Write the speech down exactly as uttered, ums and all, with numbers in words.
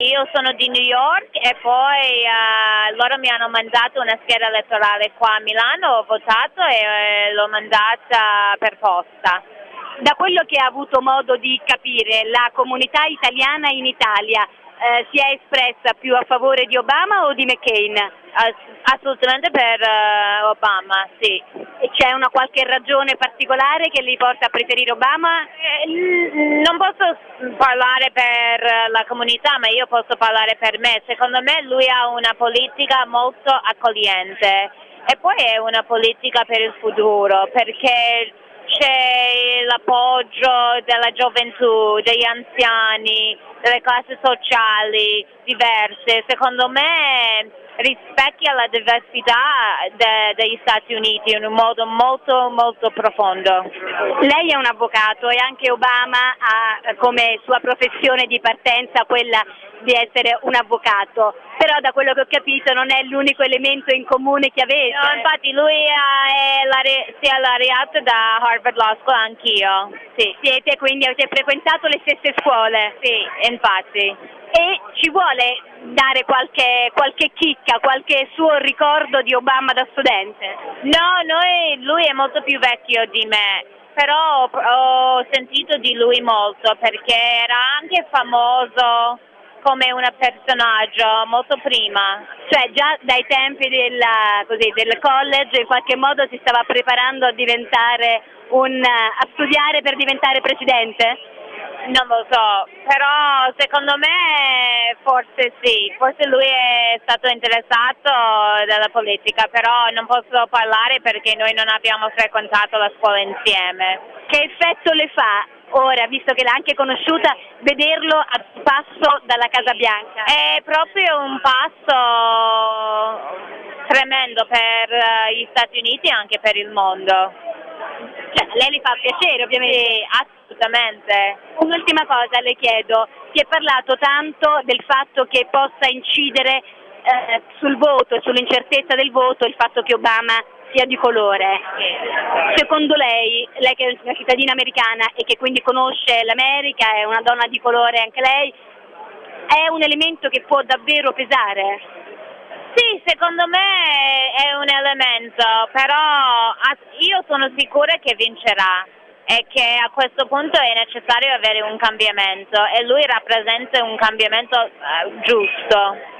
Io sono di New York e poi uh, loro mi hanno mandato una scheda elettorale qua a Milano, ho votato e uh, l'ho mandata per posta. Da quello che ha avuto modo di capire, la comunità italiana in Italia eh, si è espressa più a favore di Obama o di McCain? Ass assolutamente per uh, Obama, sì. E c'è una qualche ragione particolare che li porta a preferire Obama? Eh, non posso parlare per la comunità, ma io posso parlare per me. Secondo me lui ha una politica molto accogliente e poi è una politica per il futuro, perché c'è l'appoggio della gioventù, degli anziani, delle classi sociali diverse. Secondo me rispecchia la diversità de, degli Stati Uniti in un modo molto molto profondo. Lei è un avvocato e anche Obama ha come sua professione di partenza quella di essere un avvocato, però da quello che ho capito non è l'unico elemento in comune che avete. No, infatti lui è lare- si è laureato da Harvard Law School, anch'io. Sì, siete quindi avete frequentato le stesse scuole? Sì, infatti. E ci vuole dare qualche, qualche chicca, qualche suo ricordo di Obama da studente? No, noi, lui è molto più vecchio di me, però ho sentito di lui molto perché era anche famoso come un personaggio molto prima. Cioè già dai tempi della, così, del college in qualche modo si stava preparando a diventare un, a studiare per diventare presidente? Non lo so, però secondo me forse sì, forse lui è stato interessato dalla politica, però non posso parlare perché noi non abbiamo frequentato la scuola insieme. Che effetto le fa ora, visto che l'ha anche conosciuta, vederlo a passo dalla Casa Bianca? È proprio un passo tremendo per gli Stati Uniti e anche per il mondo. Cioè, lei le fa piacere ovviamente? Sì, assolutamente. Un'ultima cosa le chiedo, si è parlato tanto del fatto che possa incidere eh, sul voto e sull'incertezza del voto il fatto che Obama sia di colore. Secondo lei, lei che è una cittadina americana e che quindi conosce l'America, è una donna di colore anche lei, è un elemento che può davvero pesare? Sì, secondo me è un elemento, però io sono sicura che vincerà e che a questo punto è necessario avere un cambiamento e lui rappresenta un cambiamento uh, giusto.